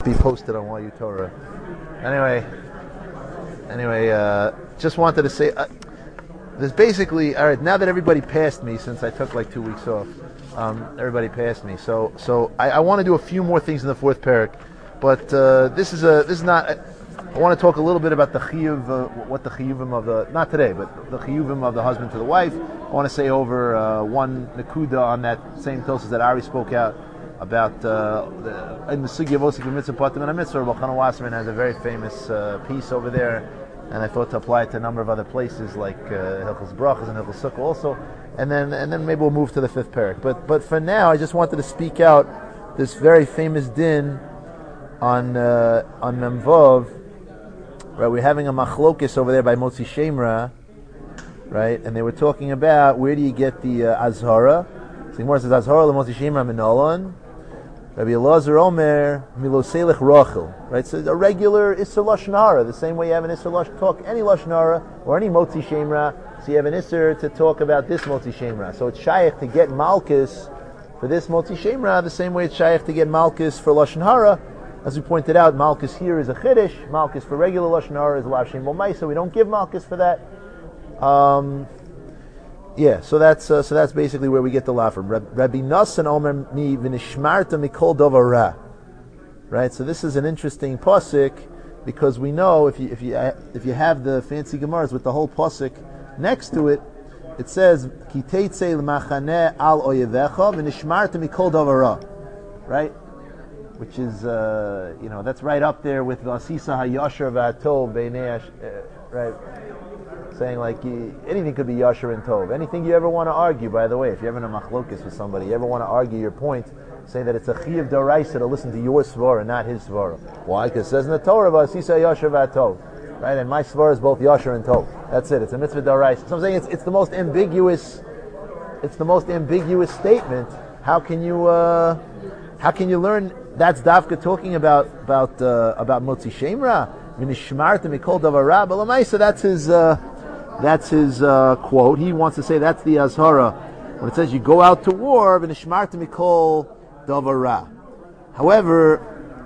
Be posted on YU Torah. Anyway, just wanted to say, there's basically, all right, now that everybody passed me, since I took like 2 weeks off, everybody passed me. So I want to do a few more things in the fourth parak, but this is not. I want to talk a little bit about the chiyuv, what the chiyuvim of the, not today, but the chiyuvim of the husband to the wife. I want to say over one nakuda on that same Tosas that Ari spoke out about in the sugya of osik v'mitzvah patim and a mitzvah. Rabbi Chana Wasserman has a very famous piece over there, and I thought to apply it to a number of other places like Hilchos Brachos and Hilchos Sukkah also, and then maybe we'll move to the fifth parak. But for now, I just wanted to speak out this very famous din on Memvav. Right, we're having a machlokis over there by Motzi Shemra, right? And they were talking about where do you get the azhara. So the Gemara says azhara leMotzi Shemra minolon. Rabbi Elazar Omer miloselech rachel. Right, so a regular Isser Lashon Hara, the same way you have an Isser Lashon talk any Lashon Hara or any Motzi Shemra. So you have an Isser to talk about this Motzi Shemra. So it's shaykh to get malchus for this Motzi Shemra the same way it's shaykh to get malchus for Lashon Hara. As we pointed out, Malchus here is a Chiddush. Malchus for regular Lashon Hara is Lav Shem Bomai, so we don't give Malchus for that. So that's basically where we get the Lav from. Rabbi Nassan Omer mi v'nishmarta mikol davar ra. Right. So this is an interesting pasuk because we know if you have the fancy Gemaras with the whole pasuk next to it, it says ki teitzei l'machaneh al oyevecha v'nishmarta mikol davar ra. Right. Which is, that's right up there with Vasisa HaYashar VaTov Beinei, right? Saying like anything could be Yashar and Tov. Anything you ever want to argue, by the way, if you're having a machlokis with somebody, you ever want to argue your point, say that it's a Chiyav D'Oraisa to listen to your svara, not his svara. Why? Because it says in the Torah Vasisa HaYashar VaTov, right? And my svara is both Yashar and Tov. That's it. It's a mitzvah D'Oraisa. So I'm saying it's the most ambiguous. It's the most ambiguous statement. How can you learn? That's Davka talking about Motzi Shemra. V'nishmarta mikol davar ra. But l'maisa, that's his quote. He wants to say that's the azhara when it says you go out to war. V'nishmarta mikol davar ra. However,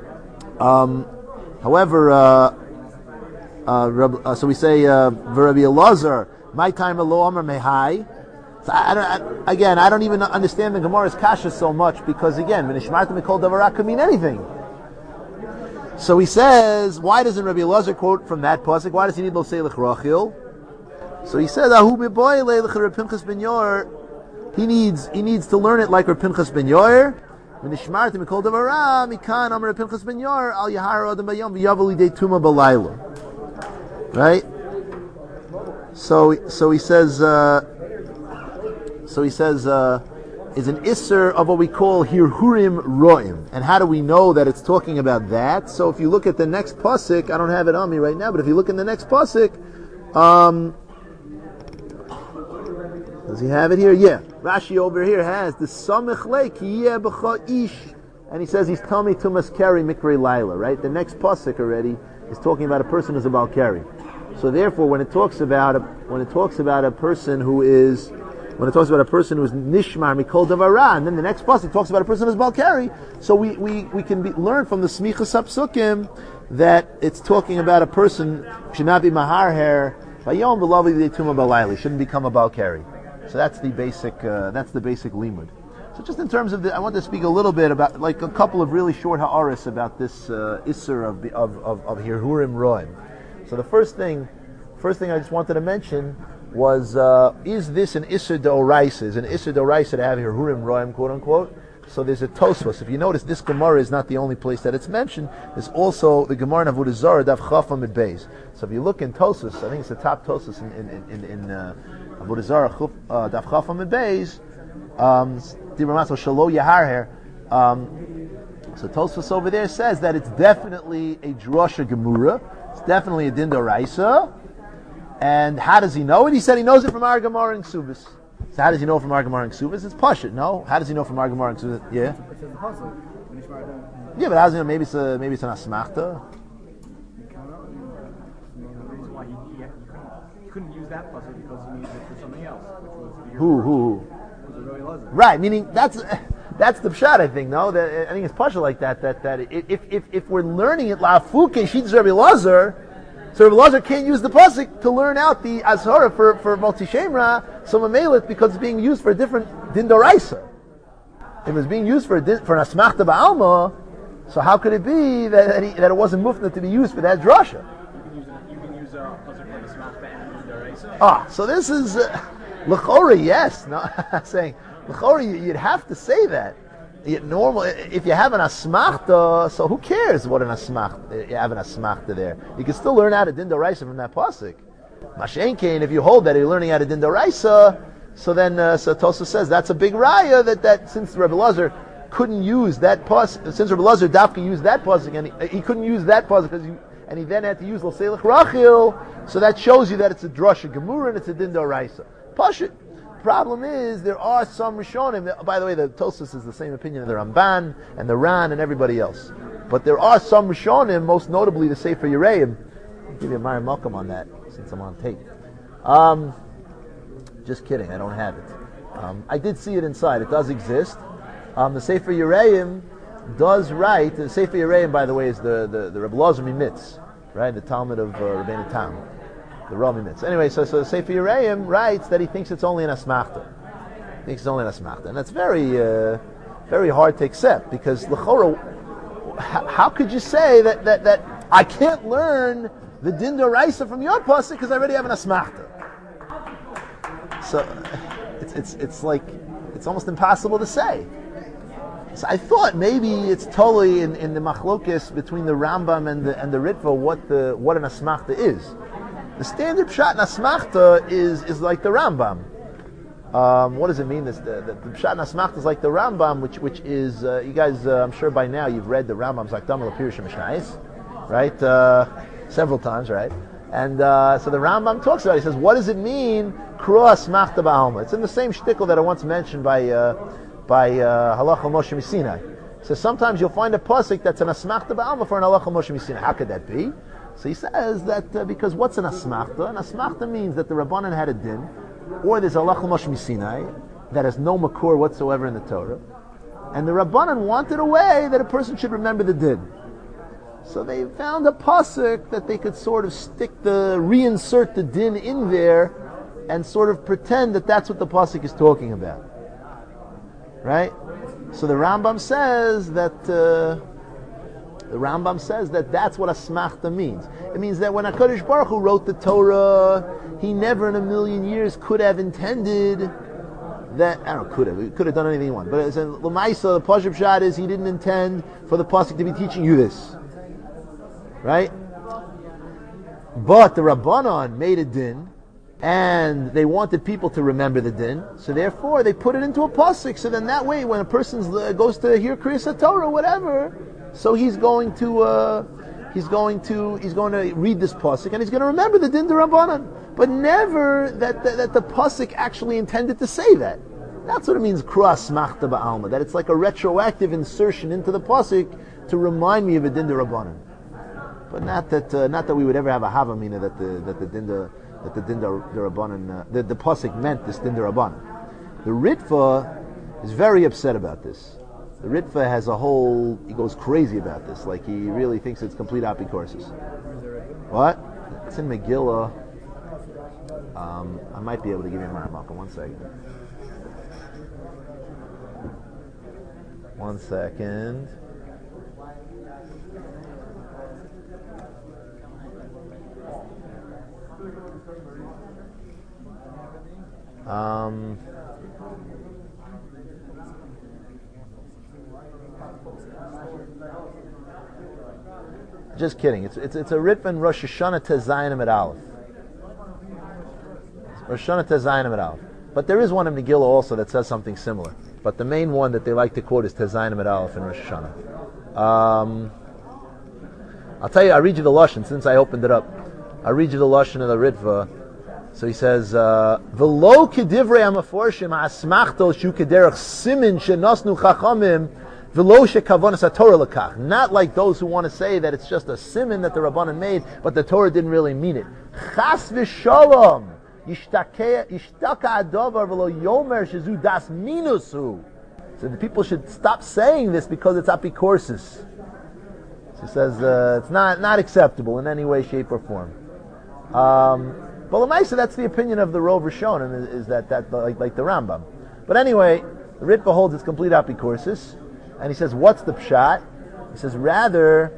so we say Rabbi Elazar, my time lo amar mehai. So I don't even understand the Gemara's kasha so much because again, v'nishmarta mikol davar ra could mean anything. So he says, why doesn't Rabbi Elazar quote from that pasuk? Why does he need lo seilech rachil? So he says, ahu b'boyle l'cher Pinchas ben Yair. He needs to learn it like Reb Pinchas ben Yair. V'nishmarta mikol davar ra mikan amar Reb Pinchas ben Yair al yahar adam bayom v'yavel lidei tuma b'layla. Right. So he says. Is an Isser of what we call Hirhurim Roim. And how do we know that it's talking about that? So if you look at the next pasuk, I don't have it on me right now, but if you look in the next pasuk, does he have it here? Yeah. Rashi over here has the Samech Le Ki Yeh B'cha Ish. And he says he's telling me to maskeri Mikrei Laila, right? The next pasuk already is talking about a person who's a Balkari. So therefore, when it talks about a person who is nishmar mikol davar ra, and then the next pasuk talks about a person who's balkari, so we can learn from the smichas hapsukim that it's talking about a person should not be maharher vayom v'lavi v'tuma balayli, shouldn't become a balkari. So that's the basic limud. So just in terms of I want to speak a little bit about like a couple of really short ha'aris about this isser of hirhurim roim. So the first thing I just wanted to mention was, is this an Isser D'Oraisa? Is an Isser D'Oraisa to have here Hurim Roim, quote unquote? So there's a Tosfos. If you notice, this Gemara is not the only place that it's mentioned. There's also the Gemara in Avodah Zarah, Daf Chaf Amid Beis. So if you look in Tosfos, I think it's the top Tosfos in Avodah Zarah, Daf Chaf Amid Beis, Dibramaso Shalo Yaharher. So Tosfos over there says that it's definitely a Drosha Gemura. It's definitely a Din D'Oraisa. And how does he know it? He said he knows it from our Gemara and Ksubis. So how does he know from our Gemara and Ksubis? It's Pashut, no? How does he know from our Gemara and Ksubis? Yeah. Yeah, but how does he know? Maybe it's an Asmachta. He couldn't use that pasuk because he needed it for something else, which was Who? Right, meaning that's That's the pshat, I think. No, I think it's partial like that. That if we're learning it la'afuke shittas Rabbi Elazar, so Rabbi Elazar can't use the pasuk to learn out the azhara for multi shemra. So mamelit because it's being used for a different din d'oraisa. If it was being used for an asmachta ba'alma, so how could it be that it wasn't mufna to be used for that drasha? You can use a pasuk for the asmachta and din d'oraisa. So this is l'chora. Yes, no, I'm saying. You'd have to say that. Normal, if you have an asmachta, so who cares what an asmachta? You have an asmachta there. You can still learn out a din d'oraisa from that pasuk. Mashen kain, if you hold that you're learning out a din d'oraisa, so then so Tosa says that's a big raya that since Rebbe Elazar couldn't use that pasuk, since Rebbe Elazar dafka used that pasuk, and he couldn't use that pasuk and he then had to use l'seilach rachil, so that shows you that it's a drasha gemura and it's a din d'oraisa. Pashut. Problem is, there are some Rishonim. By the way, the Tosfos is the same opinion of the Ramban and the Ran and everybody else. But there are some Rishonim, most notably the Sefer Yereim. I'll give you a Mara Malcolm on that since I'm on tape. Just kidding, I don't have it. I did see it inside. It does exist. The Sefer Yereim does write. The Sefer Yereim, by the way, is the Rebbe Elazar Mimitz, right? The Talmud of Rabbeinu Tam. The Rami Mitz. Anyway, so the Sefer Yereim writes that he thinks it's only an asmachta. And that's very, very hard to accept because l'chora, how could you say that I can't learn the din d'oraisa from your pasuk because I already have an asmachta? So it's like it's almost impossible to say. So I thought maybe it's totally in the machlokes between the Rambam and the Ritva what an asmachta is. The standard pshat in asmachta is like the Rambam. What does it mean? The pshat in asmachta is like the Rambam, which is you guys. I'm sure by now you've read the Rambam's Zakdama l'Pirush Mishnayos, right? Several times, right? And so the Rambam talks about it. He says, what does it mean? Kruah asmachta ba'alma. It's in the same shtickle that I once mentioned by Halacha Moshe Misinai. So sometimes you'll find a pasuk that's an asmachta ba'alma for an Halacha Moshe Misinai. How could that be? So he says that because what's an asmachta? An asmachta means that the Rabbanan had a din, or there's a Halacha Moshe Misinai that has no makor whatsoever in the Torah, and the Rabbanan wanted a way that a person should remember the din. So they found a pasuk that they could sort of reinsert the din in there, and sort of pretend that that's what the pasuk is talking about, right? So the Rambam says that that's what asmachta means. It means that when HaKadosh Baruch Hu wrote the Torah, he never in a million years could have intended that. I don't know, he could have done anything he wanted. But as in L'maisa, the Pashup Pshat is he didn't intend for the pasuk to be teaching you this, right? But the Rabbanan made a din, and they wanted people to remember the din, so therefore they put it into a pasuk. So then that way, when a person goes to hear Kriyas HaTorah, whatever. So he's going to read this pasuk and he's going to remember the din d'Rabbanan, but never that the pasuk actually intended to say that. That's what it means, kruah asmachta ba'alma. That it's like a retroactive insertion into the pasuk to remind me of a din d'Rabbanan. But not that we would ever have a havamina that the din d'Rabbanan the pasuk meant this din d'Rabbanan. The Ritva is very upset about this. The Ritva has he goes crazy about this, like he really thinks it's complete apikorsis. What? It's in Megillah. I might be able to give you a Maramaka. 1 second. 1 second. Just kidding. It's a Ritva in Rosh Hashanah Tezayin at Aleph. Rosh Hashanah Tezayin at Aleph. But there is one in Megillah also that says something similar. But the main one that they like to quote is Tezayin at Aleph in Rosh Hashanah. I'll tell you, I'll read you the Lashon since I opened it up. I'll read you the Lashon of the Ritva. So he says, "V'lo kedivrei hamaforshim ha'asmachto shu kederach simin shenosnu chachamim v'lo shekavonas haTorah lekach." Not like those who want to say that it's just a simin that the Rabbanan made, but the Torah didn't really mean it. Chas v'sholom yishtaka adavar v'lo yomer shezu das minusu. So the people should stop saying this because it's apikorsis. She says it's not acceptable in any way, shape, or form. But Lamaisa, that's the opinion of the Rov Rishonim, is that like the Rambam. But anyway, the Ritva holds it's complete apikorsis, and he says, what's the pshat? He says rather.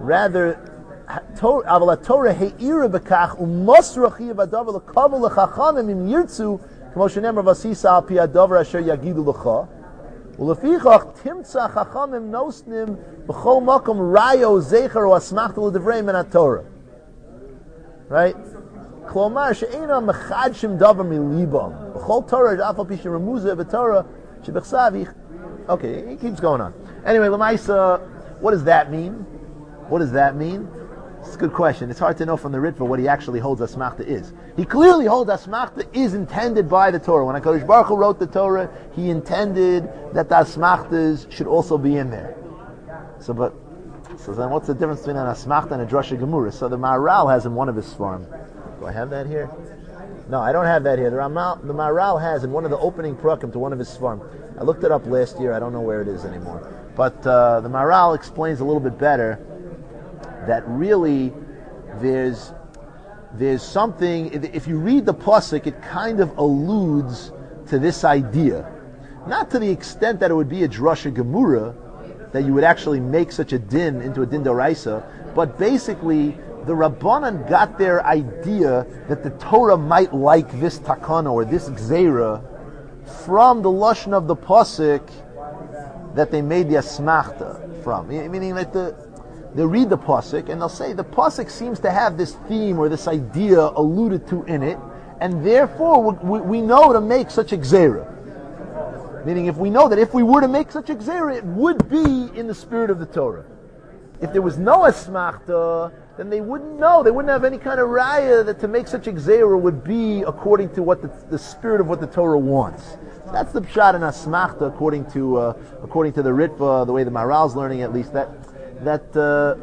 Aval Torah he'ira bekach u'mosra chiyav adavar l'kavel l'chachamim im yirtzu k'mo shenemar vasisa al pi adavar asher yagidu l'cha u'lefichach timtza chachamim nosnim b'chol makom rayo zecher o asmachta l'divrei min haTorah. Right? Klomar she'ena mechadshim davar milibam b'chol Torah afal pi sheremuza v'Torah shebechsav. Okay, he keeps going on. Anyway, Lamaisa, what does that mean? What does that mean? It's a good question. It's hard to know from the Ritva what he actually holds Asmachta is. He clearly holds Asmachta is intended by the Torah. When HaKadosh Baruch Hu wrote the Torah, he intended that the Asmachtas should also be in there. So then what's the difference between an Asmachta and a Drasha Gemura? So the Maharal has in one of his Svarim. Do I have that here? No, I don't have that here. The Maharal has in one of the opening prakim to one of his Svarim. I looked it up last year. I don't know where it is anymore. But the Maharal explains a little bit better that really there's something, if you read the pasuk, it kind of alludes to this idea. Not to the extent that it would be a drasha gemura, that you would actually make such a din into a din d'oraisa, but basically the Rabbanan got their idea that the Torah might like this takana or this gzeira from the lashon of the pasuk that they made the asmachta from. Meaning that they read the pasuk and they'll say the pasuk seems to have this theme or this idea alluded to in it, and therefore we know to make such a gzeira. Meaning, if we know that if we were to make such a gzeira, it would be in the spirit of the Torah. If there was no asmachta, then they wouldn't know. They wouldn't have any kind of raya that to make such a gzeira would be according to what the spirit of what the Torah wants. So that's the pshat and asmachta according to the Ritva, the way the Maharal's learning at least, that the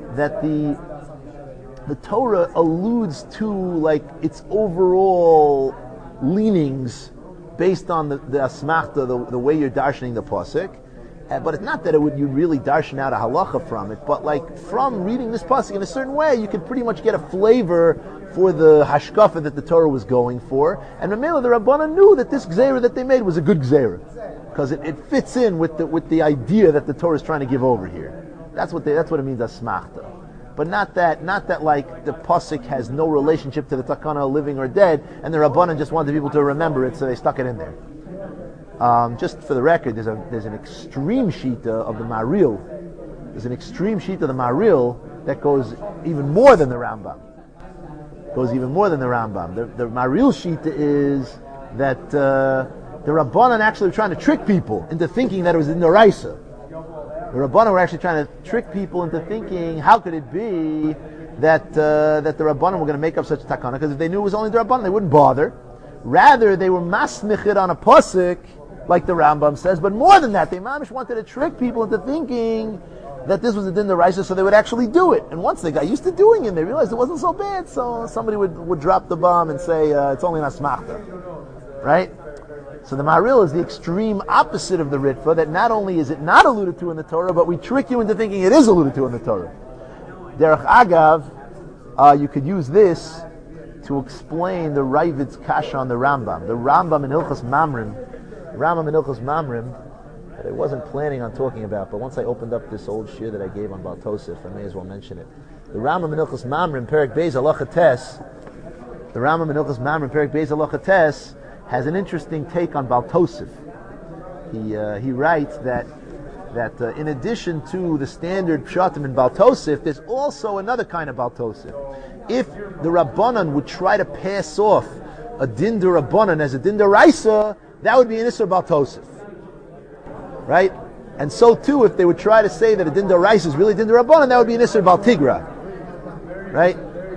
Torah alludes to like its overall leanings based on the asmachta, the way you're darshaning the pasuk. But it's not that you'd really darshan out a halacha from it, but like from reading this pasuk in a certain way, you could pretty much get a flavor for the hashkafa that the Torah was going for. And Mamela, the Rabbanan knew that this gzeira that they made was a good gzeira, because it fits in with the idea that the Torah is trying to give over here. That's what it means asmachta. But not that like the pasuk has no relationship to the takana living or dead, and the Rabbanan just wanted people to remember it, so they stuck it in there. Just for the record, there's an extreme shita of the Maril. There's an extreme shita of the Maril that goes even more than the Rambam. The Maril shita is that the Rabbanan actually were trying to trick people into thinking that it was in the Raisa. The Rabbanan were actually trying to trick people into thinking, how could it be that the Rabbanan were going to make up such a takana? Because if they knew it was only the Rabbanan, they wouldn't bother. Rather, they were masmichid on a pasuk, like the Rambam says. But more than that, they mamish wanted to trick people into thinking that this was a din d'oraisa, so they would actually do it. And once they got used to doing it, they realized it wasn't so bad. So somebody would drop the bomb and say it's only an asmachta, right? So the Maharil is the extreme opposite of the Ritva, that not only is it not alluded to in the Torah, but we trick you into thinking it is alluded to in the Torah. Derech Agav, you could use this to explain the Ravid's kasha on the Rambam. The Rambam in Hilchos Mamrim, that I wasn't planning on talking about, but once I opened up this old shir that I gave on Baal Tosef, I may as well mention it. The Rambam in Hilchos Mamrim, Perek Beis Halacha Tes, has an interesting take on Baal Tosef. He writes that in addition to the standard pshatim in Baal Tosef, there's also another kind of Baal Tosef. If the Rabbanan would try to pass off a din d'Rabbanan as a din d'Oraisa, that would be an Isser Baal Tosef. Right? And so too, if they would try to say that a din d'Oraisa is really din d'Rabbanan, that would be an Isser Baal Tigra. Right?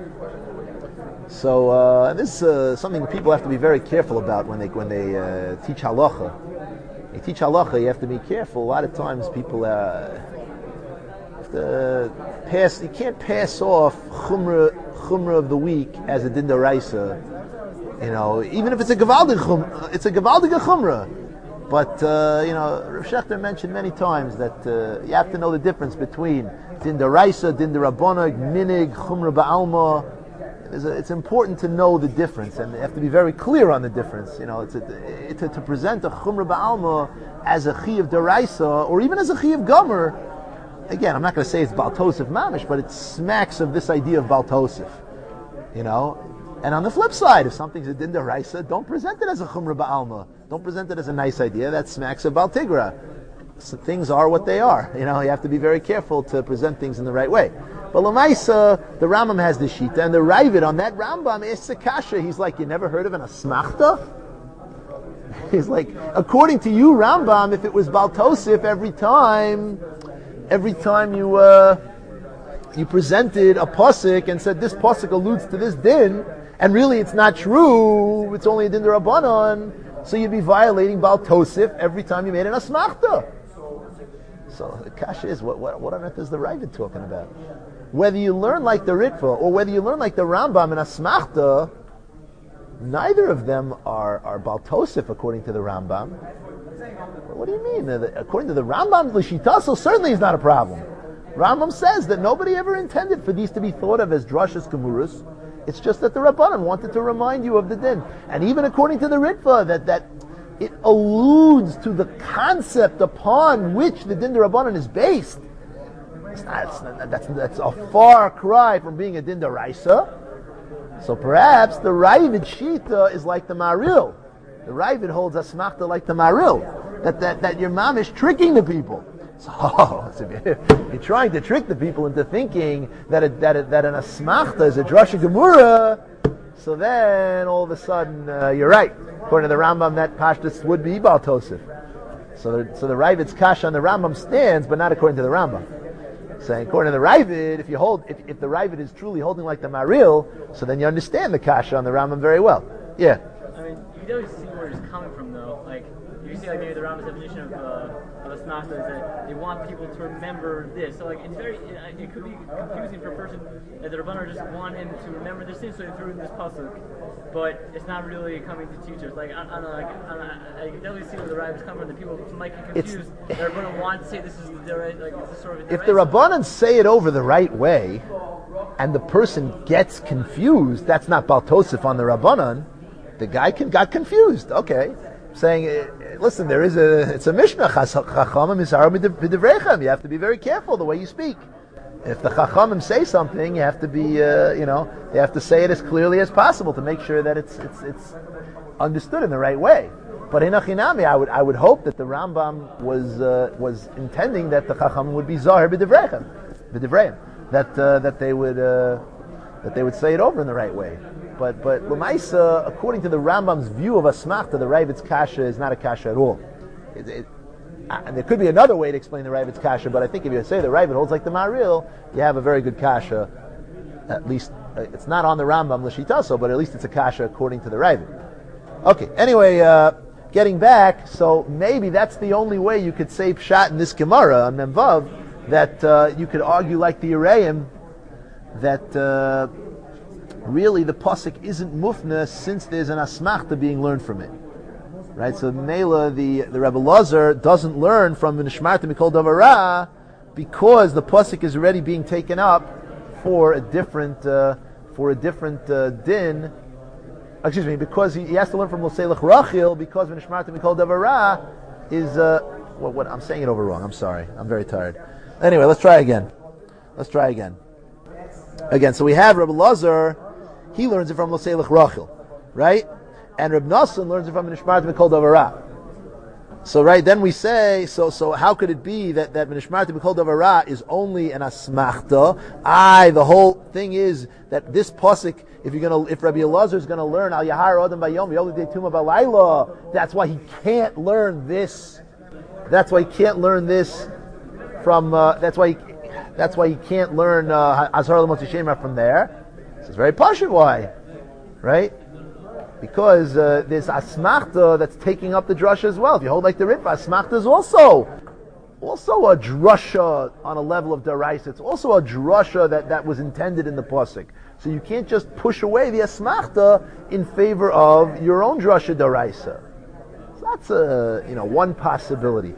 So this is something people have to be very careful about when they teach halacha. They teach halacha, you have to be careful. A lot of times people have to pass. You can't pass off chumrah of the week as a din d'oraisa. You know, even if it's a gevaldige chumrah. But Rav Shechter mentioned many times that you have to know the difference between din daraisa, din darabbanan, minig, chumra ba'alma. It's important to know the difference, and you have to be very clear on the difference. To present a chumra ba'alma as a chi of daraisa, or even as a chi of gomer. Again, I'm not going to say it's Baal Tosef mamish, but it smacks of this idea of Baal Tosef. And on the flip side, if something's a din daraisa, don't present it as a chumra ba'alma. Don't present it as a nice idea. That smacks of Baal Tigra. So things are what they are. You have to be very careful to present things in the right way. But Lamaisa, the Rambam has the Shita, and the Ravid on that Rambam is Sakasha. He's like, you never heard of an asmachta? He's like, according to you, Rambam, if it was Baal Tosef every time you presented a pasuk and said this pasuk alludes to this din, and really it's not true, it's only a din d'Rabbanan, so you'd be violating Baal Tosef every time you made an asmachta. So the kasha is, what on earth is the Ravid talking about? Whether you learn like the Ritva or whether you learn like the Rambam in asmachta, neither of them are Baal Tosef according to the Rambam. What do you mean? According to the Rambam, l'shitaso certainly is not a problem. Rambam says that nobody ever intended for these to be thought of as drashas gemurus. It's just that the Rabbanan wanted to remind you of the din. And even according to the Ritva, that it alludes to the concept upon which the din Rabbanan is based. That's a far cry from being a din daraisa. So perhaps the Ravid Shita is like the Maril. The Ravid holds asmachta like the Maril. That your mom is tricking the people. So you're trying to trick the people into thinking that an asmachta is a drasha gemura, so then all of a sudden you're right. According to the Rambam, that pashtus would be Baal Tosef. So the Ravid's kash on the Rambam stands, but not according to the Rambam. Saying according to the Ravid, if the Ravid is truly holding like the Maril, so then you understand the kasha on the Rambam very well. Yeah. I mean, you don't see where it's coming from, though. Like, you see, like maybe the Rambam's definition of asmachta is that they want people to remember this. So, like, it could be confusing for a person that the Rabbanan just want him to remember this thing, so they threw in this pasuk, but it's not really coming to teach us. Like, I can definitely see where the Rabbis come from. The people might get confused. The Rabbanan want to say this is the right, like, this is sort of. If the Rabbanan say it over the right way, and the person gets confused, that's not Baal Tosef on the Rabbanan. The guy got confused. Okay. Saying, listen, it's a Mishnah. Chachamim isharu b'divreichem. You have to be very careful the way you speak. If the Chachamim say something, you have to be, they have to say it as clearly as possible to make sure that it's understood in the right way. But in Achinami, I would hope that the Rambam was intending that the Chachamim would be zahir b'divreichem, that they would say it over in the right way. But L'maisa, according to the Rambam's view of asmachta, the Ravid's kasha is not a kasha at all. And there could be another way to explain the Ravid's kasha, but I think if you say the Ravid holds like the Maril, you have a very good kasha. At least it's not on the Rambam l'shitaso, but at least it's a kasha according to the Ravid. Okay. Anyway, getting back, so maybe that's the only way you could say pshat in this Gemara on Memvav, that you could argue like the Uraim that. Really, the pasuk isn't mufna since there's an asmachta being learned from it, right? So Mela, the Rebbe Lazar doesn't learn from the Nishmarta Mikol Davara because the pasuk is already being taken up for a different din. Excuse me, because he has to learn from Loselach Rachil because the Nishmarta Mikol Davara is what I'm saying it over wrong. I'm sorry. I'm very tired. Anyway, let's try again. Again, so we have Rebbe Lazar. He learns it from Loselach Rachel, right? And Reb Nassan learns it from Nishmarta Mikol Davara. So right, then we say, so how could it be that Nishmarta Mikol Davara is only an asmachta? The whole thing is that this pasuk, if Rabbi Elazar is gonna learn Al Yahar Adam Bayom Yolidei Tuma Balayla, that's why he can't learn this. That's why he can't learn this from. That's why he can't learn Azhar L'Motzi Shema from there. So it's very pashut. Why? Right? Because there's asmachta that's taking up the drasha as well. If you hold like the Ritva, asmachta is also a drasha on a level of daraisa. It's also a drasha that was intended in the pasuk. So you can't just push away the asmachta in favor of your own drasha daraisa. that's one possibility.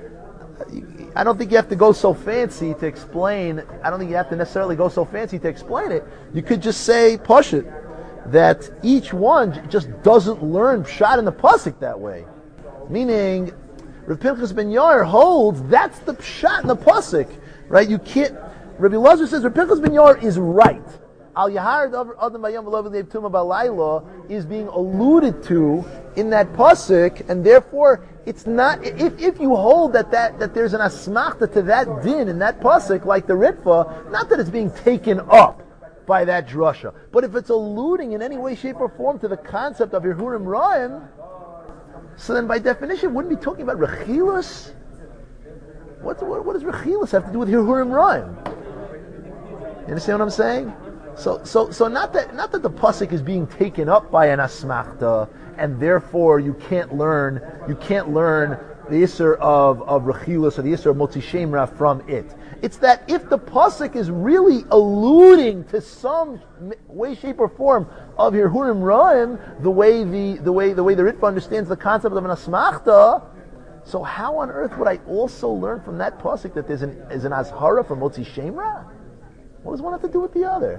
I don't think you have to go so fancy to explain. I don't think you have to necessarily go so fancy to explain it. You could just say, Pashut, that each one just doesn't learn Pshat in the Pasuk that way. Meaning, Rav Pinchas ben Yair holds that's the Pshat in the Pasuk, right? You can't. Rabbi Elazar says Rav Pinchas ben Yair is right. Al Yahar Adam Bayam V'Lo V'Leiv Tuma Balayla is being alluded to in that pasuk, and therefore it's not. If you hold that there's an asmachta to that din in that pasuk, like the Ritva, not that it's being taken up by that drasha, but if it's alluding in any way, shape, or form to the concept of Yehurim Ra'im, so then by definition, wouldn't be talking about Rechilus? What does Rechilus have to do with Yehurim Ra'im? You understand what I'm saying? So not that the pasuk is being taken up by an asmachta, and therefore you can't learn the Isser of Rechilus or the Isser of Motzi Shemra from it. It's that if the pasuk is really alluding to some way, shape, or form of Yehurim Ra'im, the way the Ritva understands the concept of an asmachta, so how on earth would I also learn from that pasuk that there's an azhara for Motzi Shemra? What does one have to do with the other?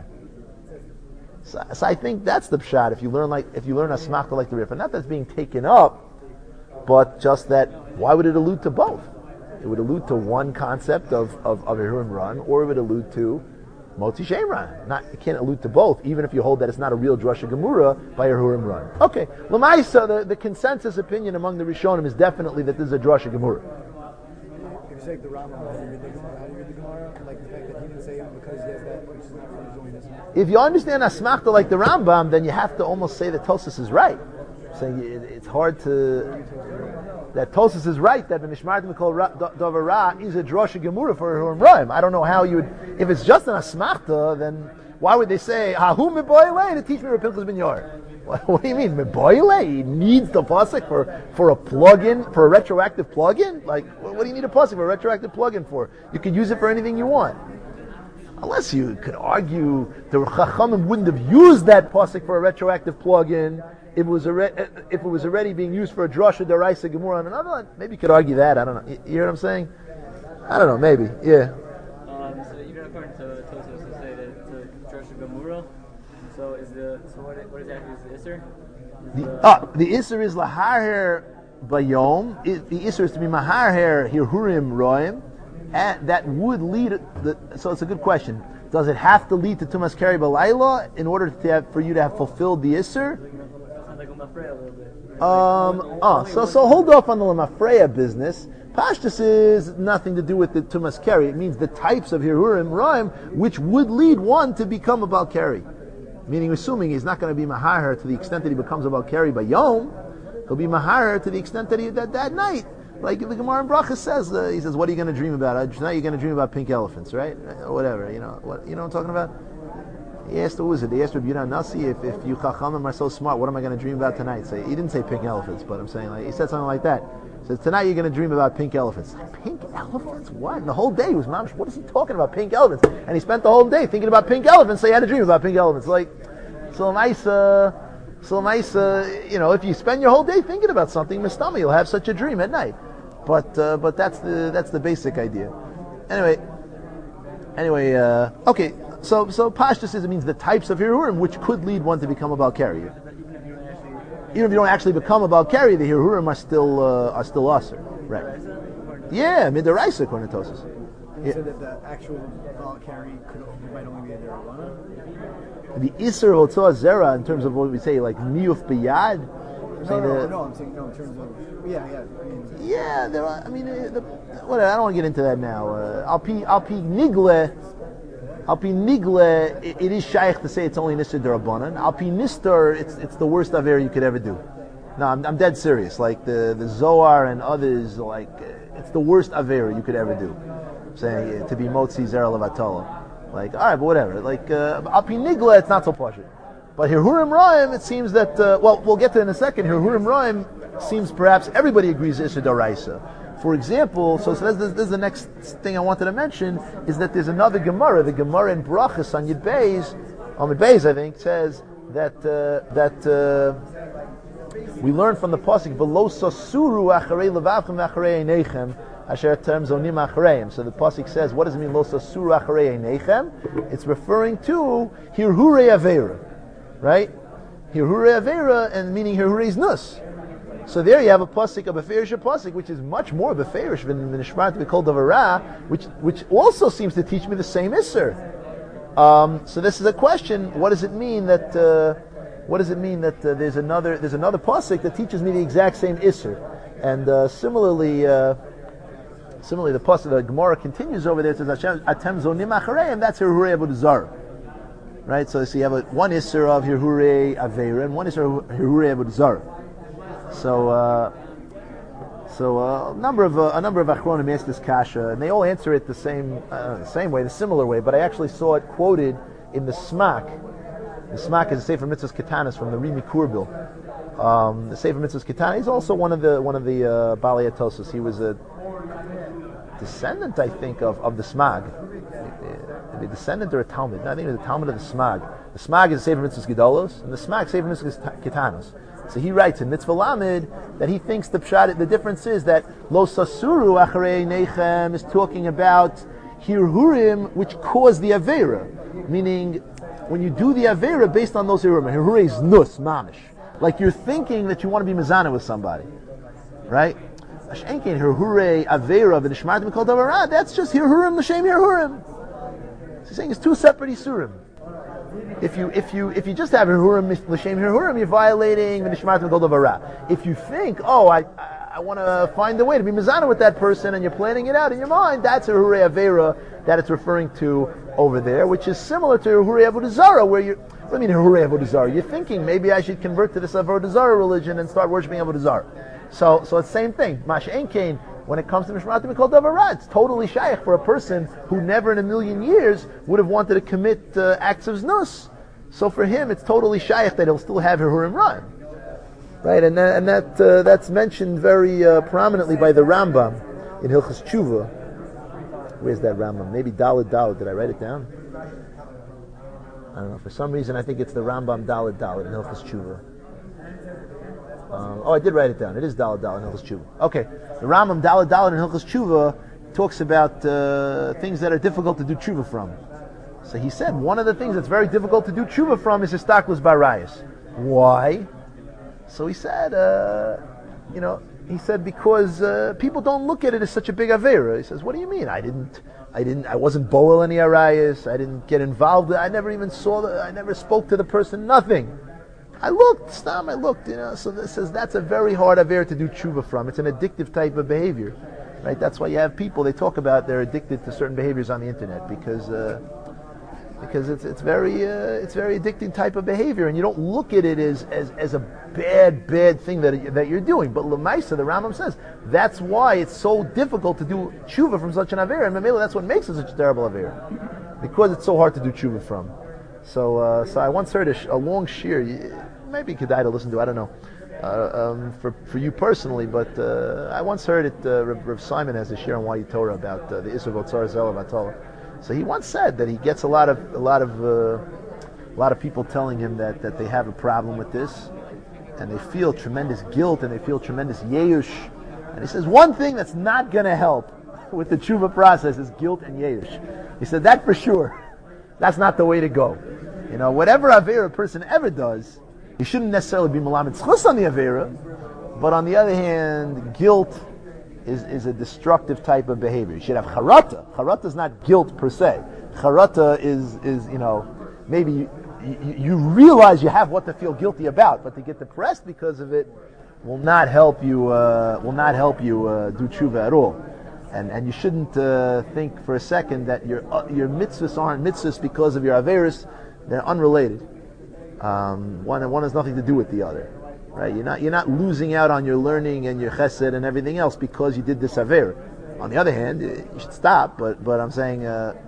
So I think that's the pshat. If you learn asmachta like the Ritva, not that's being taken up, but just that. Why would it allude to both? It would allude to one concept of Yehurim Ra'im, or it would allude to Motzi Shemra. It can't allude to both, even if you hold that it's not a real drasha gemura by Yehurim Ra'im. Okay, L'maisa, the consensus opinion among the Rishonim is definitely that this is a drasha gemura. If you take the Rambam, how do you read the Gemara? Like the fact that he didn't say it because he has that, which is not from his own Nissan. If you understand Asmachta like the Rambam, then you have to almost say that Tosas is right. Saying it's hard to... That Tosas is right, that the Mishmartim Mikol Dover Ra is a drasha gemura for Yehurim Ra'im. I don't know how you would... If it's just an Asmachta, then why would they say, Hahu Meboile to teach me Rav Pinchas ben Yair? What do you mean, Meboile? He needs the pasuk for a plug-in, for a retroactive plug-in? Like, what do you need a pasuk for a retroactive plug-in for? You could use it for anything you want. Unless you could argue the Chachamim wouldn't have used that pasuk for a retroactive plug-in if it was already being used for a drasha deraisa gemura on another one. Maybe you could argue that. I don't know. You hear what I'm saying? I don't know. Maybe. Yeah. So even according to Tosfos, they say that it's a drasha gemura. So what exactly is the Isser? The Isser is laharher bayom. The Isser is to be maharher Yehurim Ra'im, and that would lead. So it's a good question. Does it have to lead to Tumas Keri Balayla in order for you to have fulfilled the Isser? Sounds like Lamafreya a little bit. So hold off on the Lamafreya business. Pashtus is nothing to do with the Tumas Keri. It means the types of Yehurim Ra'im which would lead one to become a Balkari. Meaning, assuming he's not going to be Mahar to the extent that he becomes a Balkari by Yom, he'll be Mahar to the extent that that night. Like the Gemara in Bracha says, he says, what are you going to dream about? Tonight you're going to dream about pink elephants, right? Or whatever, you know what I'm talking about? He asked, who was it? He asked Rabbi Yehuda Nasi, if you Chachamim are so smart, what am I going to dream about tonight? So he didn't say pink elephants, but I'm saying, he said something like that. He says, tonight you're going to dream about pink elephants. Pink elephants? What? And the whole day he was, Mamish, what is he talking about? Pink elephants. And he spent the whole day thinking about pink elephants, so he had a dream about pink elephants. So nice, if you spend your whole day thinking about something, Mistama, you'll have such a dream at night. But that's the basic idea. Anyway, okay. So Pashtus says it means the types of Hirurim which could lead one to become a Balkari. Even if you don't actually become a Balkari, the Hirurim are still Aser. Right. Yeah, Midaraisa according to Tosas. You said that the actual Balkari might only be a Derabana? The Isser Otzah Zera, in terms of what we say, like Miyuf Biyad. No, I'm saying in terms of there are. I mean, I don't want to get into that now. Alpi Nigle, it is shaykh to say it's only Nisr Derabanan. Alpi Nistar, it's the worst aver you could ever do. No, I'm dead serious. Like the Zohar and others, it's the worst aver you could ever do. Saying to be Motzi Zera Levatala. All right, but whatever. Alpi Nigla, it's not so posh. But Yehurim Ra'im, it seems that, we'll get to it in a second. Yehurim Ra'im seems perhaps everybody agrees Isser Doraisa. For example, so this is the next thing I wanted to mention, is that there's another Gemara. The Gemara in Brachas on Yud Beis, I think, says that We learn from the pasuk v'lo sasuru acharei levavchem v'acharei einechem asher terms onim achareim. So the pasuk says, what does it mean lo sasuru acharei einechem? It's referring to hirhure avera, right? Hirhure avera, and meaning hirhure is nus. So there you have a pasuk, a beferish pasuk, which is much more beferish than nishmat to be called avara, which also seems to teach me the same isser. So this is a question. What does it mean that? There's another pasuk that teaches me the exact same isser? And similarly, the pasuk, the Gemara continues over there. It says atem zonim achareim. That's hirhure avodah zarah, right? So you have one isser of hirhure avera and one isser of hirhure avodah zarah. So a number of achronim ask this kasha, and they all answer it the same way, the similar way. But I actually saw it quoted in the Smak. The Smak is a Sefer Mitzvahs Ketanas from the Rimi Kurbil. The Sefer Mitzvahs Ketanas. He's also one of the Balei Atosos. He was a descendant, I think, of the Smag. A descendant or a Talmud? No, I think it was a Talmud of the Smag. The Smag is a Sefer Mitzvahs Gedolos, and the Smag Sefer Mitzvahs Ketanos. So he writes in Mitzvah Lamed that he thinks the difference is that Lo Sasuru Acharei Nechem is talking about Hirhurim, which cause the Avera. Meaning, when you do the Avera based on those Hirhurim, Hirhure is Nus, Mamish. Like you're thinking that you want to be Mizana with somebody. Right? Ashenkein Hirhure Avera v'nishmartim kol davara, that's just Hirhurim l'shem Hirhurim. So he's saying it's two separate Isurim. If you just have Hirhurim l'shem Hirhurim, you're violating the Nishmatim Kol Davara. If you think, I want to find a way to be Mizana with that person, and you're planning it out in your mind, that's Hirhure Avera that it's referring to over there, which is similar to Hirhure Avodah Zarah, where what do you mean Hirhure Avodah Zarah? You're thinking, maybe I should convert to this Avodah Zarah religion and start worshiping Avodah Zarah. So it's the same thing. Mash Ein Kain, when it comes to Mishmatim Kol Davara, it's totally shaykh for a person who never in a million years would have wanted to commit acts of znus. So for him, it's totally shaykh that he'll still have Hirhurim run, right? And that's mentioned very prominently by the Rambam in Hilchos Tshuva. Where's that Rambam? Maybe Daled. Did I write it down? I don't know. For some reason, I think it's the Rambam Daled in Hilchos Tshuva. I did write it down. It is Daled in Hilchos Tshuva. Okay, the Rambam Daled in Hilchos Tshuva talks about things that are difficult to do tshuva from. So he said one of the things that's very difficult to do tshuva from is histaklus barayis. Why? So he said, because people don't look at it as such a big avera. He says, what do you mean? I wasn't boel any arayis. I didn't get involved. I never even I never spoke to the person. Nothing. I looked. So this says that's a very hard avera to do tshuva from. It's an addictive type of behavior, right? That's why you have people. They talk about they're addicted to certain behaviors on the internet because it's very addicting type of behavior, and you don't look at it as a bad thing that you're doing. But Lamaisa, the Rambam says, that's why it's so difficult to do tshuva from such an avera, and Mamela, that's what makes it such a terrible avera, because it's so hard to do tshuva from. So I once heard a long shir, maybe Kedai to listen to, I don't know, for you personally, but I once heard it. Rav Simon has a shir on Why Torah about the Isra Votzar Zel of Atala. So he once said that he gets a lot of people telling him that they have a problem with this, and they feel tremendous guilt and they feel tremendous yeush. And he says one thing that's not going to help with the tshuva process is guilt and yeush. He said that for sure. That's not the way to go. Whatever avera a person ever does, he shouldn't necessarily be malamed tzchus on the avera, but on the other hand, guilt is a destructive type of behavior. You should have charata. Charata is not guilt per se. Charata is maybe you realize you have what to feel guilty about, but to get depressed because of it will not help you. Do tshuva at all. And you shouldn't think for a second that your mitzvahs aren't mitzvahs because of your averis. They're unrelated. One has nothing to do with the other. Right? You're not losing out on your learning and your chesed and everything else because you did this aver. On the other hand, you should stop. But I'm saying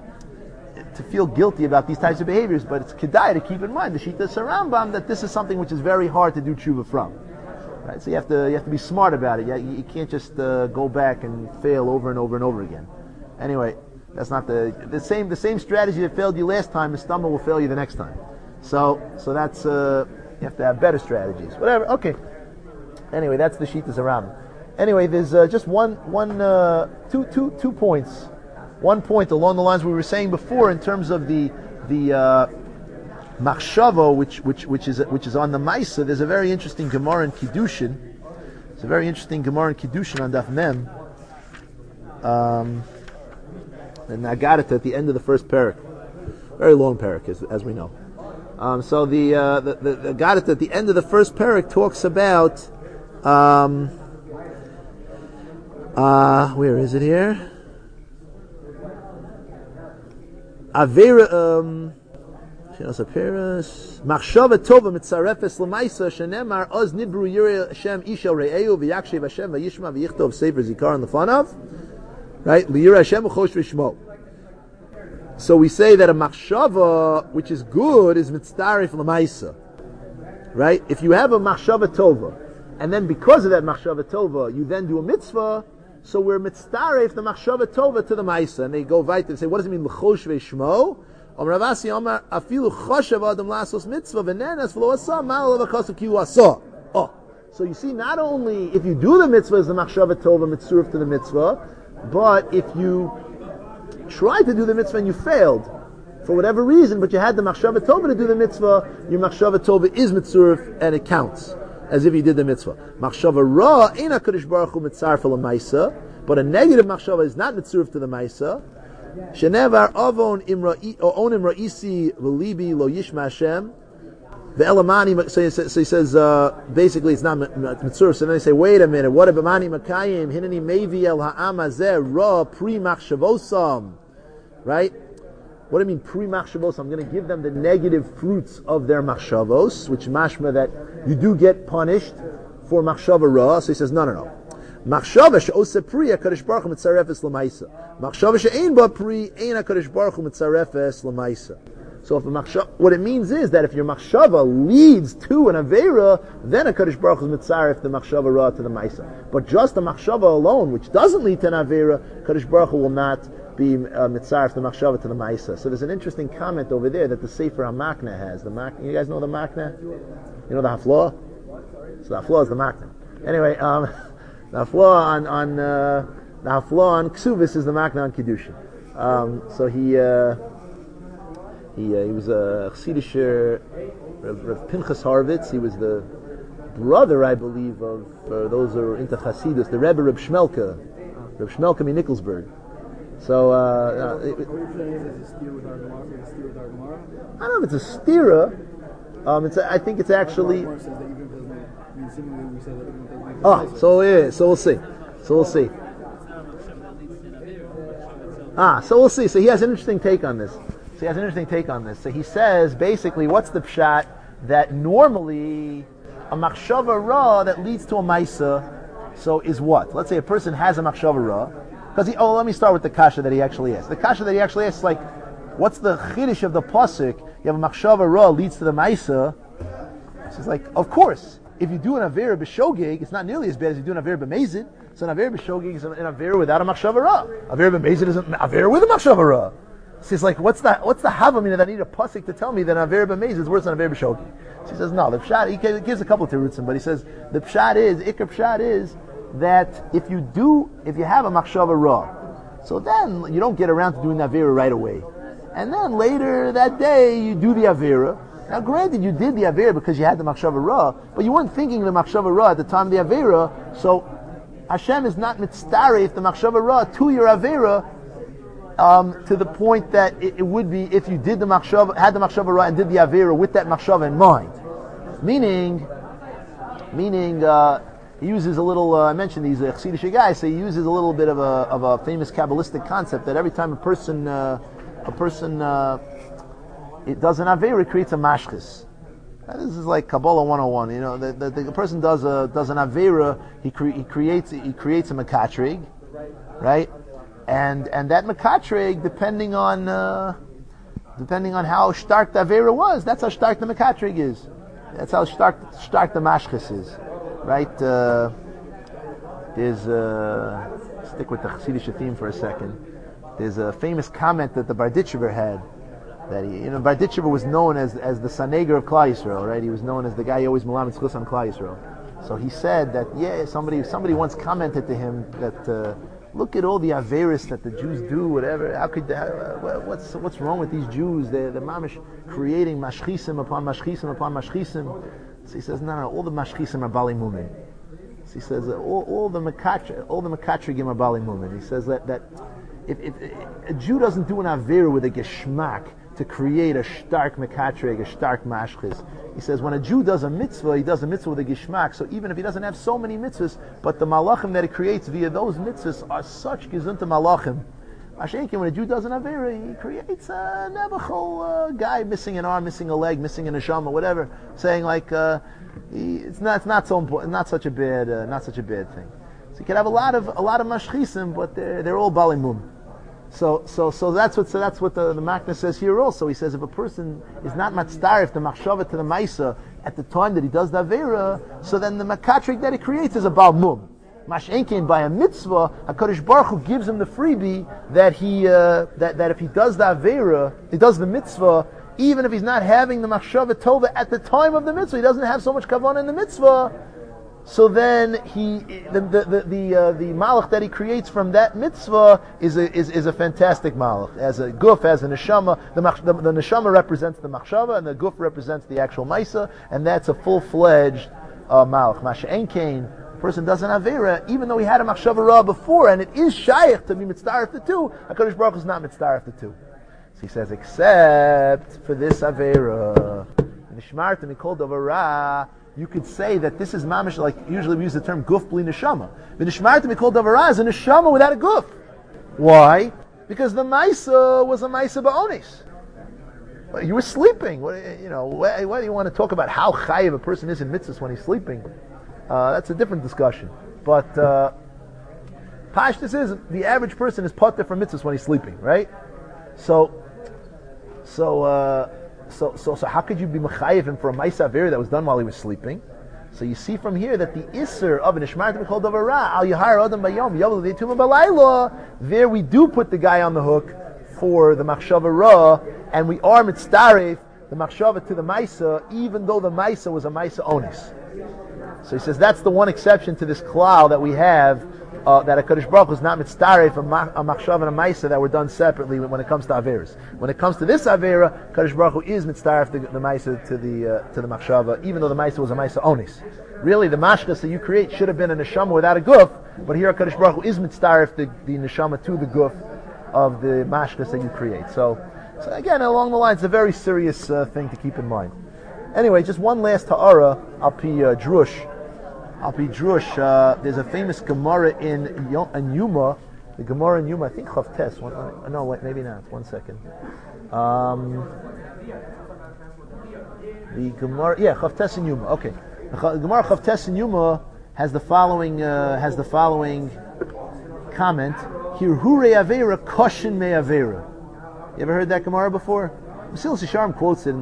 to feel guilty about these types of behaviors. But it's kedai to keep in mind the Shita Sarambam that this is something which is very hard to do tshuva from. Right? So you have to be smart about it. You can't just go back and fail over and over and over again. Anyway, that's not the same strategy that failed you last time. Mistama will fail you the next time. So that's. You have to have better strategies. Whatever. Okay. Anyway, that's the Shitas Rambam. Anyway, there's just two points. One point along the lines we were saying before in terms of the machshava, which is on the Maisa. There's a very interesting Gemara in Kiddushin. It's a very interesting Gemara in Kiddushin on Daf Mem. And I got it at the end of the first parak. Very long parak, as we know. So the Gadit at the end of the first parak talks about where is it here? Avera Machshava Tova Mitzarefes L'Maisa Shenemar Oz Nidbru Yirei Hashem Ishel Re'eu V'Yakshev Hashem V'Yishma V'Yichtov Sefer Zikaron L'Fanav. Right? L'Yirei Hashem V'Chosh V'Shmo. So we say that a machshava, which is good, is mitzdarif l'maisa. Right? If you have a machshava tova, and then because of that machshava tova, you then do a mitzvah, so we're mitzdarif the machshava tova to the maisa. And they go right and say, what does it mean, l'chosh ve'shmo? Rav Asi Omar, afilu choshev adam lasos mitzvah, v'nenas v'lo asa, ma'al v'chasav ki hu asa. Oh. So you see, not only if you do the mitzvah is the machshava tova mitzurif to the mitzvah, but if you tried to do the mitzvah and you failed for whatever reason, but you had the machshava tova to do the mitzvah, your machshava tova is mitzurif and it counts as if you did the mitzvah. Machshava ra ein HaKadosh Baruch Hu mitzaref l'maisa, but a negative machshava is not mitzurif to the maisa. Shenevar avon on imra'isi v'libi lo yishma Hashem ve'elamani. So he says basically it's not mitzurif. So then they say, wait a minute, what about mani makayim hineni mevi el ha'am hazeh ra pri machshavosam? Right? What do I mean pri machshavos? I'm going to give them the negative fruits of their machshavos, which mashma that you do get punished for machshava ra. So he says, no. Machshava she'ose pri HaKadosh Baruch Hu mitzarefes l'maisa. Machshava she'ein ba pri ein HaKadosh Baruch Hu mitzarefes l'maisa. So if a machshava, what it means is that if your machshava leads to an avera, then HaKadosh Baruch Hu is mitzaref the machshava ra to the maisa. But just the machshava alone, which doesn't lead to an avera, HaKadosh Baruch Hu will not be mitzaref the machshava to the maisa. So there's an interesting comment over there that the Sefer HaMakna has. You guys know the Makna? You know the Haflah? So the Haflah is the Makna. Anyway, the Haflah on Ksuvis is the Makna on Kiddushin. So he was a Chassidish Rav Pinchas Horowitz. He was the brother, I believe, of those who are into Chassidus, the Rebbe Reb Shmelka in Nickelsburg. So, I don't know if it's a stira. I think it's actually. So we'll see. So we'll see. So he has an interesting take on this. So he says, basically, what's the pshat? That normally a machshava ra that leads to a maisa, so is what? Let's say a person has a machshava ra, because let me start with the kasha that he actually has. The kasha that he actually has is like, what's the chiddush of the pasuk? You have a machshava ra leads to the maisa. So it's like, of course, if you do an avera b'shogeg, it's not nearly as bad as you do an avera b'mezid. So an avera b'shogeg is an avera without a machshava ra. Avera b'mezid is an avera with a machshava ra. So it's like, what's the havamina that I need a pasuk to tell me that an avera b'mezid is worse than an avera b'shogeg? So he says, no, the pshat, he gives a couple of terutzim, but he says, the pshat is, ikar pshat is, that if you have a machshava ra, so then you don't get around to doing the avera right away. And then later that day, you do the avera. Now granted, you did the avera because you had the machshava ra, but you weren't thinking the machshava ra at the time of the avera, so Hashem is not mitzdaref the machshava ra to your avera, to the point that it would be if you had the machshava ra and did the avera with that machshava in mind. Meaning, he uses a little. I mentioned these Chassidish guys, so he uses a little bit of a famous Kabbalistic concept that every time a person it does an avera, it creates a mashchis. This is like Kabbalah 101. You know, the person does an avera, he creates a makatrig, right? And that makatrig, depending on how stark the avera was, that's how stark the makatrig is. That's how stark the mashchis is, right? Stick with the Chassidish theme for a second. There's a famous comment that the Barditchever had. That Barditchever was known as the Saneger of Klal Yisrael, right? He was known as the guy who always melamed schus on Klal Yisrael. So he said that somebody once commented to him that look at all the averis that the Jews do, whatever. How could what's wrong with these Jews? They're mamish creating mashchisim upon mashchisim upon mashchisim. So he says, no, all the mashchisim are bali mumin. So he says all the makatrigim are bali mumin. He says that if a Jew doesn't do an aver with a geschmack to create a stark mekatrig, a stark mashchis. He says when a Jew does a mitzvah, he does a mitzvah with a geschmack. So even if he doesn't have so many mitzvahs, but the malachim that he creates via those mitzvahs are such gezunta malachim. When a Jew does an avera, he creates a nebuchal guy missing an arm, missing a leg, missing a neshama, whatever, saying like it's not so important, not such a bad thing. So you can have a lot of mashchisim, but they're all balimum. So that's what the Makna says here also. He says if a person is not matzdarif the machshava to the maisa at the time that he does the avera, so then the makatrik that he creates is a balmum. Mashenkin by a mitzvah, HaKadosh Baruch Hu gives him the freebie that that if he does the avera, he does the mitzvah, even if he's not having the machshava tova at the time of the mitzvah, he doesn't have so much kavanah in the mitzvah. So then the malach that he creates from that mitzvah is a fantastic malach. As a guf, as a neshama, the neshama represents the machshava, and the guf represents the actual maisa, and that's a full-fledged malach. Masha'en kain, the person does an avera, even though he had a machshava ra before, and it is shaykh to be mitzdarif the two. HaKadosh Baruch Hu is not mitzdarif the two. So he says, except for this avera, nishmarta mikol davar ra. You could say that this is mamish, like usually we use the term guf bli neshama. The nishmarta mikol davara is a neshama without a guf. Why? Because the maisa was a maisa ba'onis. You were sleeping. Why do you want to talk about how chayiv a person is in mitzvahs when he's sleeping? That's a different discussion. But pashtus is the average person is potter from mitzvahs when he's sleeping, right? So how could you be mechayiv him for a ma'isa avera that was done while he was sleeping? So you see from here that the isser of an ishmartim called davara al yahar adam bayom yavul v'yituma balayla. There we do put the guy on the hook for the machshava ra, and we are mitzdaref the machshava to the ma'isa, even though the ma'isa was a ma'isa onis. So he says that's the one exception to this klal that we have. That HaKadosh Baruch Hu is not mitzdaref a machshava and a ma'isa that were done separately when it comes to averas. When it comes to this avera, HaKadosh Baruch Hu is mitzdaref the ma'isa to the machshava, even though the ma'isa was a ma'isa onis. Really, the mashkas that you create should have been a neshama without a guf, but here HaKadosh Baruch Hu is mitzdaref the neshama to the guf of the mashkas that you create. So again, along the lines, it's a very serious thing to keep in mind. Anyway, just one last ha'ara, al pi drush. There's a famous Gemara in Yuma. The Gemara in Yuma, I think Chavtes. No, wait, maybe not. 1 second. The Gemara, Chavtes in Yuma. Okay, the Gemara Chavtes in Yuma has the following comment. Hirhure avera koshin me avera. You ever heard that Gemara before? Mesilas Yesharim quotes it in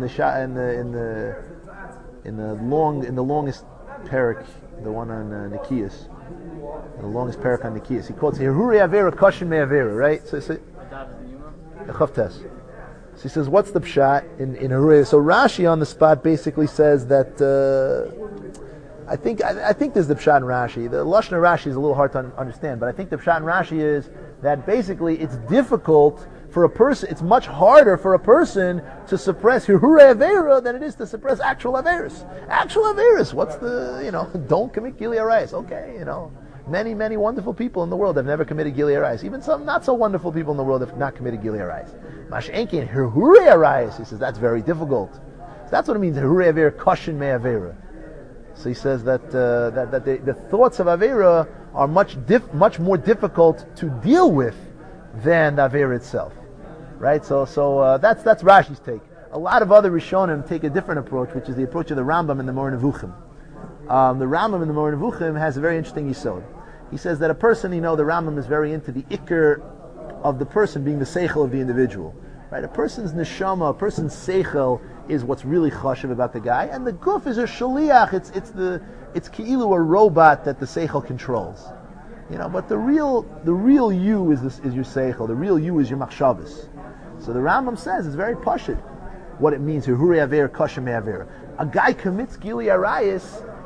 the longest parak. The one on Nikias, the longest parak on Nikias. He quotes here, "Hurei avera koshin me avera," right? So Chavtes. So he says, "What's the pshat in Hurei?" So Rashi on the spot basically says that I think there's the pshat in Rashi. The lashon of Rashi is a little hard to understand, but I think the pshat in Rashi is that basically it's difficult for a person. It's much harder for a person to suppress Hurei avera than it is to suppress actual averas. Actual averas. What's the don't commit gilui arayis. Okay, many wonderful people in the world have never committed gilui arayis. Even some not so wonderful people in the world have not committed gilui arayis. Mash'enkin Hurei arayis. He says that's very difficult. So that's what it means. Hurei avera koshin me avera. So he says that the thoughts of avera are much more difficult to deal with than the avera itself, right? So that's Rashi's take. A lot of other Rishonim take a different approach, which is the approach of the Rambam in the Moreh Nevuchim. The Rambam in the Moreh Nevuchim has a very interesting yisod. He says that a person, the Rambam is very into the ikr of the person being the seichel of the individual, right? A person's neshama, a person's seichel is what's really chashuv about the guy, and the guf is a shaliach. It's ki'ilu a robot that the seichel controls. But the real you is your seichel. The real you is your machshavas. So the Rambam says it's very pashut what it means. Hurei avera kosher me avera. A guy commits gilui arayis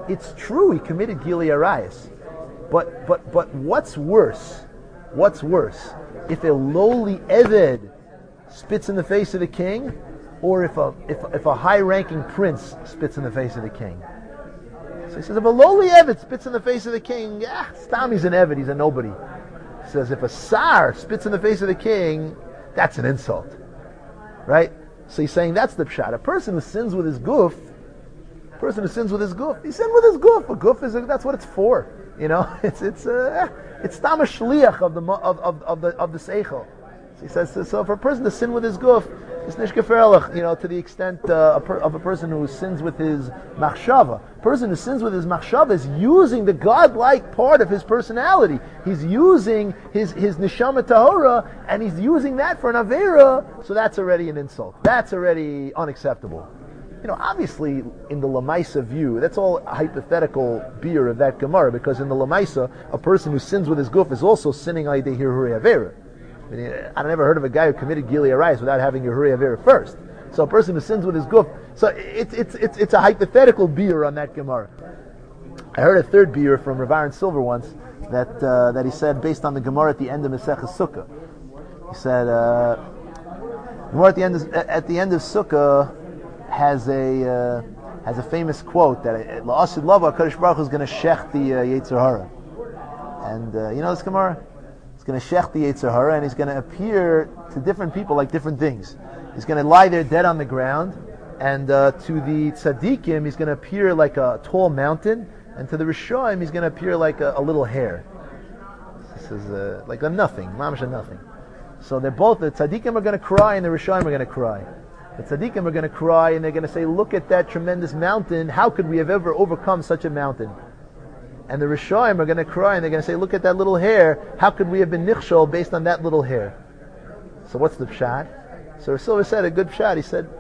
it's true he committed Gili Arayis. But what's worse? What's worse? If a lowly Eved spits in the face of the king, or if a high-ranking prince spits in the face of the king. So he says, if a lowly Eved spits in the face of the king, Stam, he's an Eved, he's a nobody. He says, if a Sar spits in the face of the king, that's an insult. Right? So he's saying that's the pshat. A person who sins with his goof, he sins with his goof. A goof that's what it's for. You know, it's tam a shliach of the seichel. So he says, so for a person to sin with his goof, it's nish gefährlich, you know, to the extent of a person who sins with his machshava. A person who sins with his machshava is using the godlike part of his personality. He's using his neshama tahora, and he's using that for an avera, so that's already an insult. That's already unacceptable. You know, obviously, in the Lamaisa view, that's all a hypothetical beer of that Gemara, because in the Lamaisa, a person who sins with his goof is also sinning al yedei hirhuri avera. I never heard of a guy who committed Gili Arayis without having Yehuri Avera first. So a person who sins with his goof, so it's a hypothetical beer on that Gemara. I heard a third beer from Rav Aaron Silver once that he said based on the Gemara at the end of Maseches Sukkah. He said Gemara at the end of Sukkah has a famous quote that La'asid Lava Kadosh Baruch Hu is going to shech the Yetzer Hara, and you know this Gemara. He's going to shech the Yetzer Hara, and he's going to appear to different people like different things. He's going to lie there dead on the ground, and to the tzaddikim, he's going to appear like a tall mountain, and to the Rishonim, he's going to appear like a little hair. This is like a nothing, mamash a nothing. So they're both, the tzaddikim are going to cry, and the Rishonim are going to cry. The tzaddikim are going to cry, and they're going to say, look at that tremendous mountain, how could we have ever overcome such a mountain? And the Rishonim are going to cry, and they're going to say, look at that little hair. How could we have been nichshol based on that little hair? So what's the pshat? So Rav Silver said a good pshat. He said,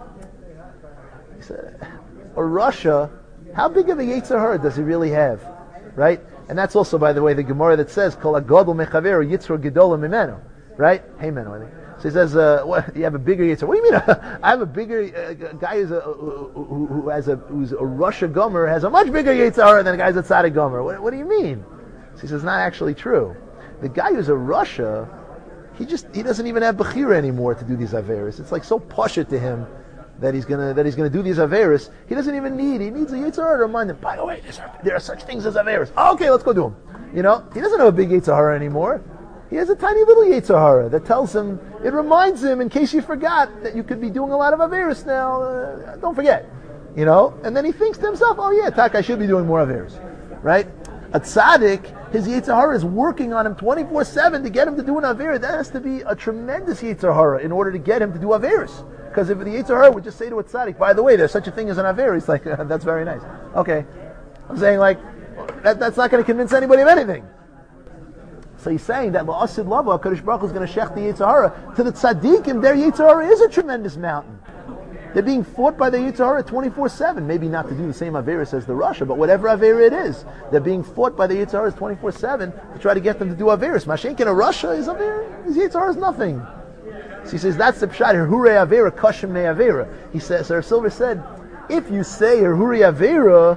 a Russia, how big of a Yetzer Hara does he really have? Right? And that's also, by the way, the Gemara that says, Kol hagodol mechaveru yitzro gedolah mimenu. Right? Hey, Menu, I think. So he says, what, you have a bigger Yetzer Hara. What do you mean? I have a bigger guy who's a Russia Gomer has a much bigger Yetzer Hara than a guy who's a Tzaddik Gomer. What do you mean? So he says, not actually true. The guy who's a Russia, he doesn't even have Bechira anymore to do these Averis. It's like so pasha to him that he's gonna do these Averis. He needs a Yetzer Hara to remind him, by the way, there are such things as Averis. Oh, okay, let's go do them. You know, he doesn't have a big Yetzer Hara anymore. He has a tiny little Yetzer Hara that tells him, it reminds him, in case you forgot, that you could be doing a lot of Averis now. Don't forget. You know? And then he thinks to himself, oh yeah, Tak, I should be doing more Averis. Right? A tzaddik, his Yetzer Hara is working on him 24/7 to get him to do an Aver. That has to be a tremendous Yetzer Hara in order to get him to do Averis. Because if the Yetzer Hara would just say to a tzaddik, by the way, there's such a thing as an Aver, he's like, that's very nice. Okay. I'm saying like, that's not going to convince anybody of anything. So he's saying that La'asid Lava, HaKadosh Baruch Hu is going to shech the Yetzer Hara. To the tzaddikim, their Yetzer Hara is a tremendous mountain. They're being fought by the Yetzer Hara 24/7. Maybe not to do the same Averis as the Russia, but whatever Avera it is, they're being fought by the Yetzer Hara 24/7 to try to get them to do Averis. Mashenk in a Russia is Avera. His Yetzer Hara is nothing. So he says, that's the pshat, Hirhure Avera, Kashim Ne Avera. He says, Sir Silver said, if you say Hirhure Avera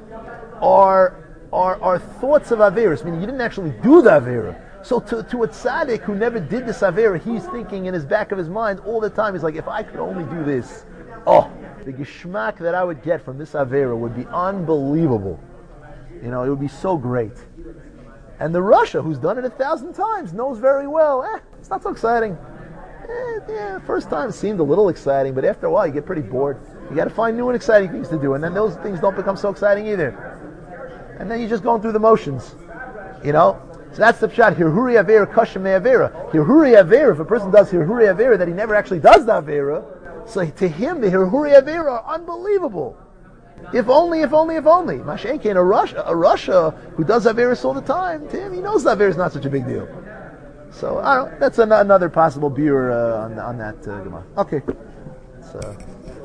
are thoughts of Averis, meaning you didn't actually do the Avera. So to a tzaddik who never did this Avera, he's thinking in his back of his mind all the time, he's like, if I could only do this, the geschmack that I would get from this Avera would be unbelievable. You know, it would be so great. And the Russia, who's done it 1,000 times, knows very well, it's not so exciting. First time it seemed a little exciting, but after a while you get pretty bored. You got to find new and exciting things to do, and then those things don't become so exciting either. And then you're just going through the motions, you know. So that's the pshat. Hirhuri Avera, Kashim Ne Avera. Hirhuri Avera, if a person does Hirhuri Avera that he never actually does the Avera, so to him the Hirhuri Avera are unbelievable. If only. Mashenke in a Russia who does Averis all the time, to him he knows the Avera is not such a big deal. So I don't know. That's another possible beer on that Gemara. Okay. So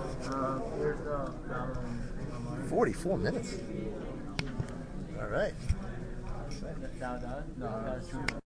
44 minutes. All right.